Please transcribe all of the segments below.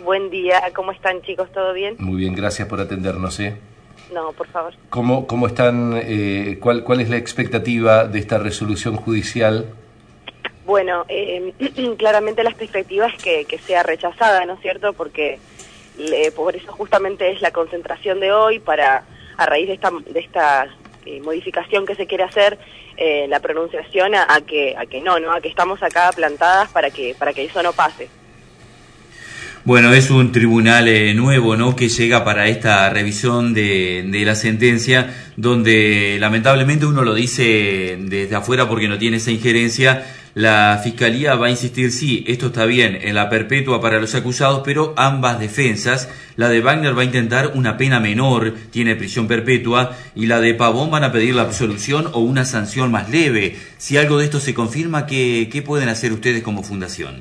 Buen día, ¿cómo están, chicos? ¿Todo bien? Muy bien, gracias por atendernos. No, por favor. ¿Cómo están? ¿Cuál es la expectativa de esta resolución judicial? Bueno, claramente la expectativa es que sea rechazada, ¿no es cierto? Porque por eso justamente es la concentración de hoy a raíz de esta modificación que se quiere hacer, la pronunciación a que estamos acá plantadas para que eso no pase. Bueno, es un tribunal nuevo, ¿no?, que llega para esta revisión de la sentencia, donde lamentablemente uno lo dice desde afuera porque no tiene esa injerencia. La Fiscalía va a insistir, sí, esto está bien, en la perpetua para los acusados, pero ambas defensas, la de Wagner va a intentar una pena menor, tiene prisión perpetua, y la de Pavón van a pedir la absolución o una sanción más leve. Si algo de esto se confirma, ¿qué pueden hacer ustedes como fundación?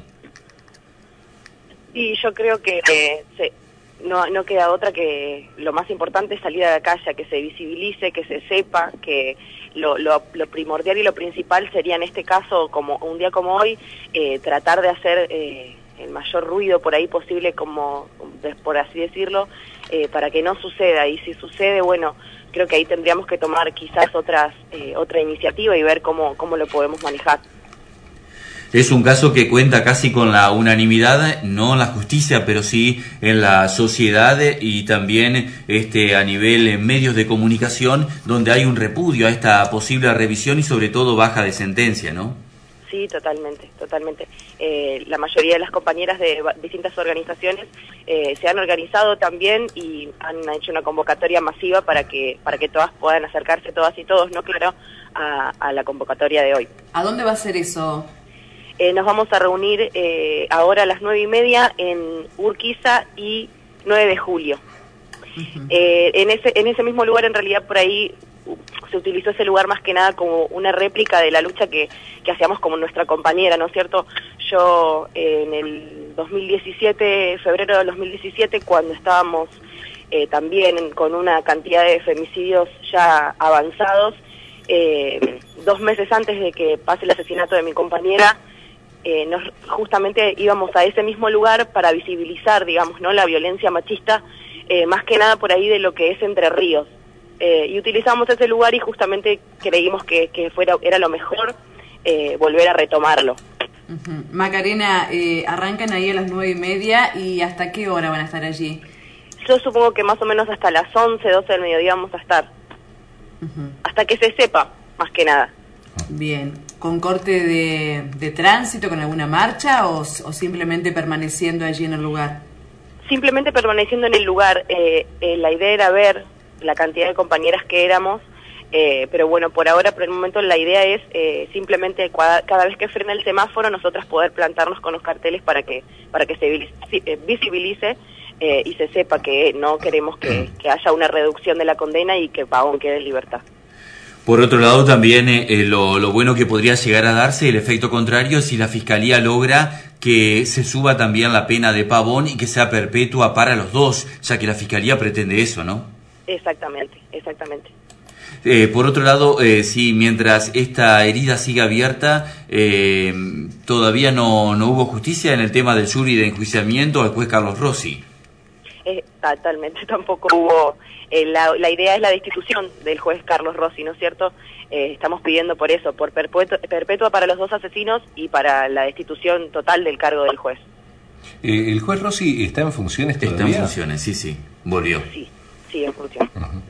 Y yo creo que no queda otra que lo más importante es salir a la calle, que se visibilice, que se sepa, que lo primordial y lo principal sería en este caso, como un día como hoy, tratar de hacer el mayor ruido por ahí posible, por así decirlo, para que no suceda. Y si sucede, bueno, creo que ahí tendríamos que tomar quizás otra iniciativa y ver cómo lo podemos manejar. Es un caso que cuenta casi con la unanimidad, no en la justicia, pero sí en la sociedad y también a nivel medios de comunicación, donde hay un repudio a esta posible revisión y sobre todo baja de sentencia, ¿no? Sí, totalmente. La mayoría de las compañeras de distintas organizaciones se han organizado también y han hecho una convocatoria masiva para que todas puedan acercarse, todas y todos, ¿no? Claro, a la convocatoria de hoy. ¿A dónde va a ser eso? Nos vamos a reunir ahora a las 9:30 en Urquiza y 9 de julio. Uh-huh. En ese mismo lugar, en realidad, por ahí se utilizó ese lugar más que nada como una réplica de la lucha que hacíamos como nuestra compañera, ¿no es cierto? Yo en el 2017, febrero del 2017, cuando estábamos también con una cantidad de femicidios ya avanzados, 2 meses antes de que pase el asesinato de mi compañera, justamente íbamos a ese mismo lugar para visibilizar, digamos, ¿no?, la violencia machista, más que nada por ahí de lo que es Entre Ríos. Y utilizamos ese lugar y justamente creímos que era lo mejor volver a retomarlo. Uh-huh. Macarena, arrancan ahí a las 9:30 y ¿hasta qué hora van a estar allí? Yo supongo que más o menos hasta las 11, 12 del mediodía vamos a estar. Uh-huh. Hasta que se sepa, más que nada. Bien, ¿con corte de tránsito, con alguna marcha o simplemente permaneciendo allí en el lugar? Simplemente permaneciendo en el lugar. La idea era ver la cantidad de compañeras que éramos, pero bueno, por el momento la idea es simplemente cada vez que frena el semáforo nosotras poder plantarnos con los carteles para que se visibilice y se sepa que no queremos que haya una reducción de la condena y que Pavón quede en libertad. Por otro lado, también lo bueno que podría llegar a darse, el efecto contrario, si la Fiscalía logra que se suba también la pena de Pavón y que sea perpetua para los dos, ya que la Fiscalía pretende eso, ¿no? Exactamente. Por otro lado, sí, mientras esta herida sigue abierta, todavía no hubo justicia en el tema del jury de enjuiciamiento al juez Carlos Rossi. Totalmente, tampoco hubo. La idea es la destitución del juez Carlos Rossi, ¿no es cierto? Estamos pidiendo por eso, por perpetua para los 2 asesinos y para la destitución total del cargo del juez. ¿El juez Rossi está en funciones todavía? Está en funciones, sí, volvió. Sí, en funciones.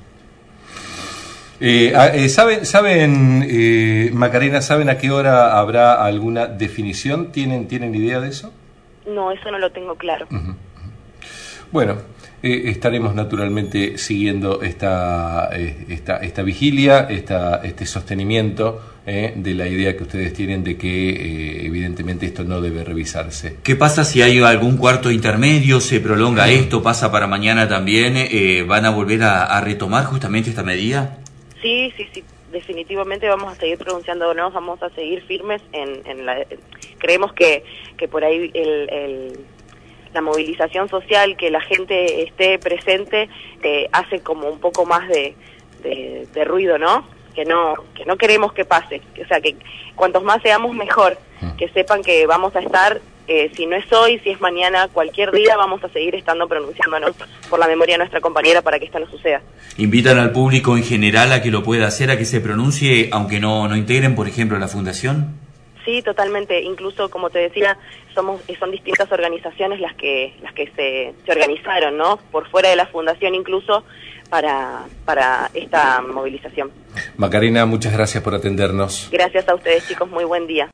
Uh-huh. ¿Saben, Macarena, saben a qué hora habrá alguna definición? ¿Tienen idea de eso? No, eso no lo tengo claro. Uh-huh. Bueno, estaremos naturalmente siguiendo esta vigilia, este sostenimiento de la idea que ustedes tienen de que evidentemente esto no debe revisarse. ¿Qué pasa si hay algún cuarto intermedio, se prolonga esto, pasa para mañana también? ¿Van a volver a retomar justamente esta medida? Sí, definitivamente vamos a seguir pronunciándonos, vamos a seguir firmes creemos que por ahí la movilización social, que la gente esté presente, hace como un poco más de ruido, ¿no? Que no queremos que pase. O sea, que cuantos más seamos, mejor. Que sepan que vamos a estar si no es hoy, si es mañana, cualquier día vamos a seguir estando pronunciándonos por la memoria de nuestra compañera para que esto no suceda. ¿Invitan al público en general a que lo pueda hacer, a que se pronuncie, aunque no integren, por ejemplo, la fundación? Sí, totalmente. Incluso, como te decía, son distintas organizaciones las que se organizaron, ¿no? Por fuera de la fundación incluso, para esta movilización. Macarena, muchas gracias por atendernos. Gracias a ustedes, chicos. Muy buen día.